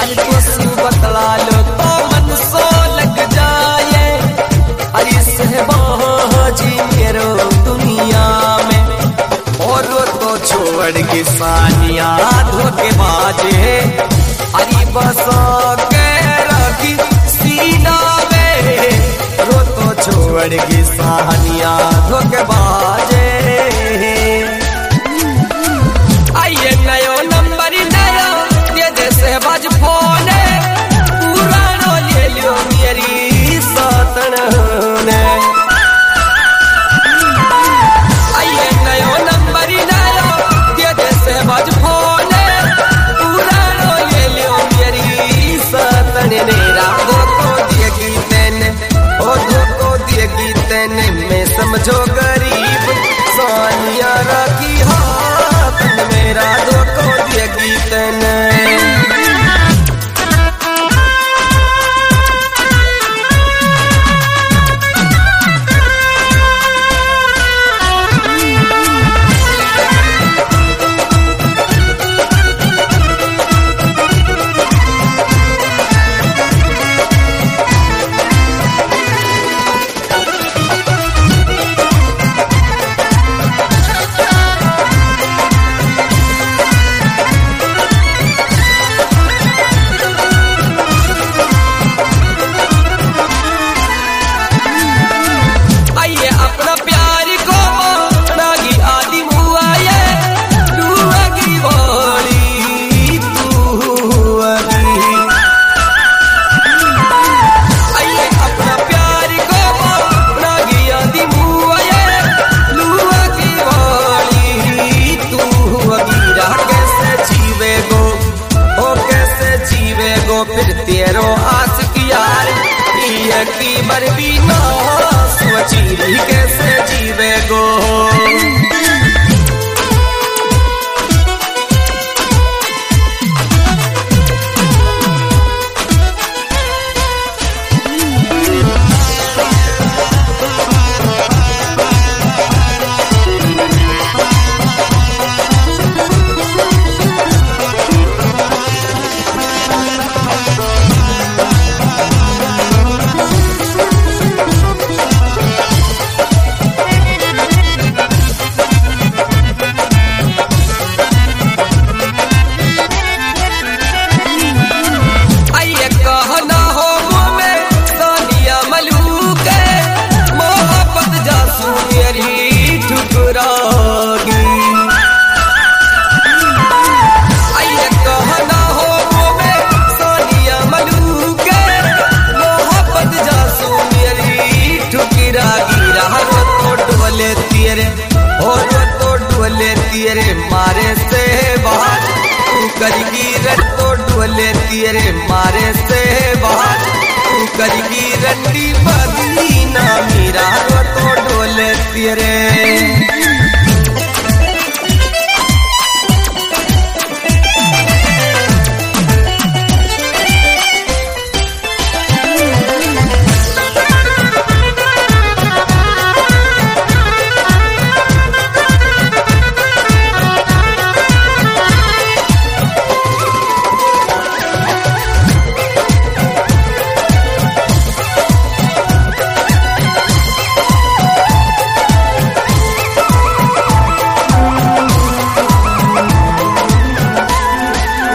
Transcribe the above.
हल्को सी बतला लो तो मन सो लग जाए। अरे सहबाजी मेरो दुनिया में और तो छोड़ के सानिया धोखेबाजे। अरे बसा के रखी सीना में रो तो छोड़ के सानिया धोखेबाजे। आइए नयो नंबर नया ये जैसे बाज फोन पुरानो ले लियो मेरी सातन ने। आइए नयो नंबर नया ये जैसे बाज फोन पुरानो ले लियो मेरी सातन ने। राधो को दिएगी तेने ओ धोखो दिएगी तेने मैं समझो गरीब सानिया राखी हाथ मेरा धोखो दिएगी तेने। फिर तेरो आस की यार ये की बरबी ना सोची कैसे जीवे गो। तेरे मारे से बाहर तू करेगी रन तो डोले तेरे मारे से बाहर तू करेगी रंडी बदीना मेरा तो डोले तेरे।